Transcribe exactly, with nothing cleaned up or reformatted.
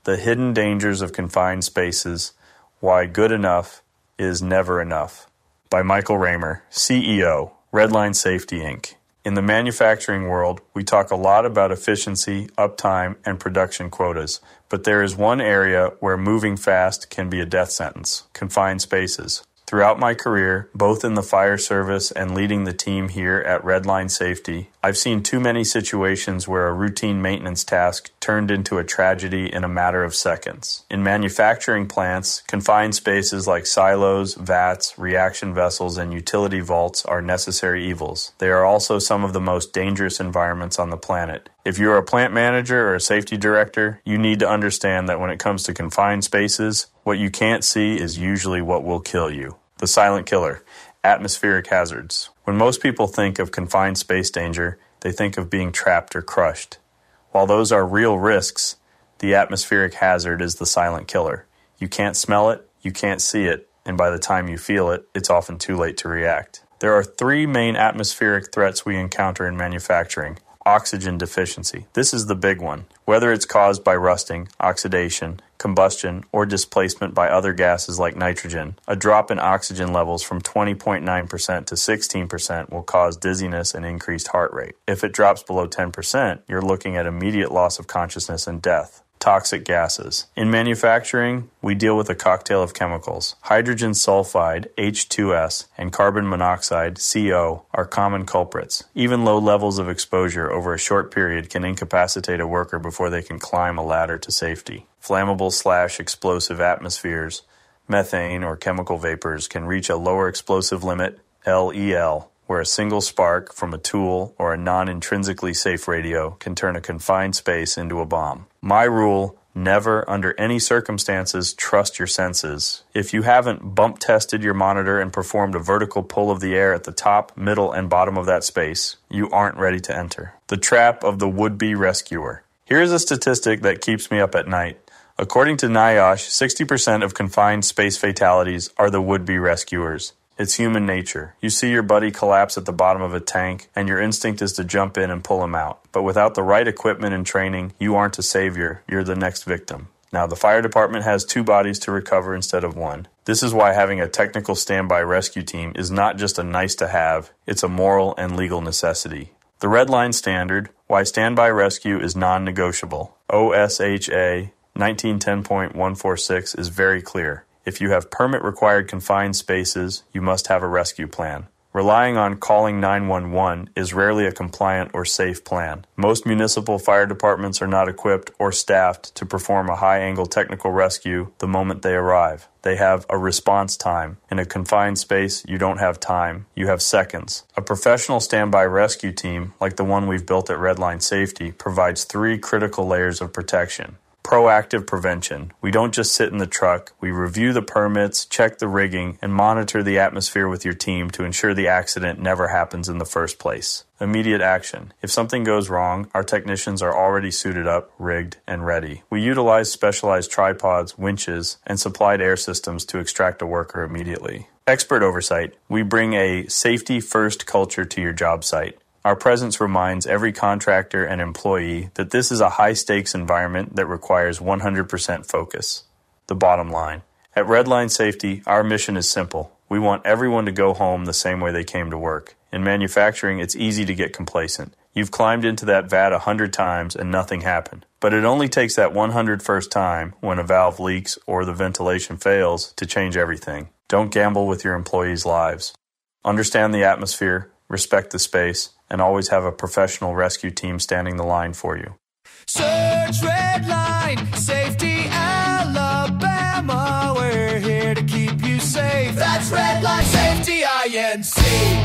The Hidden Dangers of Confined Spaces, Why Good Enough is Never Enough, by Michael Raymer, C E O, Redline Safety, Incorporated. In the manufacturing world, we talk a lot about efficiency, uptime, and production quotas, but there is one area where moving fast can be a death sentence: confined spaces. Throughout my career, both in the fire service and leading the team here at Redline Safety, I've seen too many situations where a routine maintenance task turned into a tragedy in a matter of seconds. In manufacturing plants, confined spaces like silos, vats, reaction vessels, and utility vaults are necessary evils. They are also some of the most dangerous environments on the planet. If you're a plant manager or a safety director, you need to understand that when it comes to confined spaces, what you can't see is usually what will kill you. The silent killer, atmospheric hazards. When most people think of confined space danger, they think of being trapped or crushed. While those are real risks, the atmospheric hazard is the silent killer. You can't smell it, you can't see it, and by the time you feel it, it's often too late to react. There are three main atmospheric threats we encounter in manufacturing. Oxygen deficiency. This is the big one. Whether it's caused by rusting, oxidation, combustion, or displacement by other gases like nitrogen, a drop in oxygen levels from twenty point nine percent to sixteen percent will cause dizziness and increased heart rate. If it drops below ten percent, you're looking at immediate loss of consciousness and death. Toxic gases. In manufacturing, we deal with a cocktail of chemicals. Hydrogen sulfide, H two S, and carbon monoxide, C O, are common culprits. Even low levels of exposure over a short period can incapacitate a worker before they can climb a ladder to safety. Flammable slash explosive atmospheres, methane or chemical vapors, can reach a lower explosive limit, L E L, where a single spark from a tool or a non-intrinsically safe radio can turn a confined space into a bomb. My rule: never, under any circumstances, trust your senses. If you haven't bump tested your monitor and performed a vertical pull of the air at the top, middle, and bottom of that space, you aren't ready to enter. The trap of the would-be rescuer. Here's a statistic that keeps me up at night. According to NIOSH, sixty percent of confined space fatalities are the would-be rescuers. It's human nature. You see your buddy collapse at the bottom of a tank, and your instinct is to jump in and pull him out. But without the right equipment and training, you aren't a savior, you're the next victim. Now, the fire department has two bodies to recover instead of one. This is why having a technical standby rescue team is not just a nice-to-have, it's a moral and legal necessity. The Red Line Standard, Why Standby Rescue is Non-Negotiable, O S H A nineteen ten point one four six, is very clear. If you have permit-required confined spaces, you must have a rescue plan. Relying on calling nine one one is rarely a compliant or safe plan. Most municipal fire departments are not equipped or staffed to perform a high-angle technical rescue the moment they arrive. They have a response time. In a confined space, you don't have time. You have seconds. A professional standby rescue team, like the one we've built at Redline Safety, provides three critical layers of protection. Proactive prevention. We don't just sit in the truck. We review the permits, check the rigging, and monitor the atmosphere with your team to ensure the accident never happens in the first place. Immediate action. If something goes wrong, our technicians are already suited up, rigged, and ready. We utilize specialized tripods, winches, and supplied air systems to extract a worker immediately. Expert oversight. We bring a safety-first culture to your job site. Our presence reminds every contractor and employee that this is a high-stakes environment that requires one hundred percent focus. The bottom line. At Redline Safety, our mission is simple. We want everyone to go home the same way they came to work. In manufacturing, it's easy to get complacent. You've climbed into that vat a hundred times and nothing happened. But it only takes that one hundred first time, when a valve leaks or the ventilation fails, to change everything. Don't gamble with your employees' lives. Understand the atmosphere, respect the space, and always have a professional rescue team standing the line for you. Search Redline Safety Alabama. We're here to keep you safe. That's Redline Safety I N C.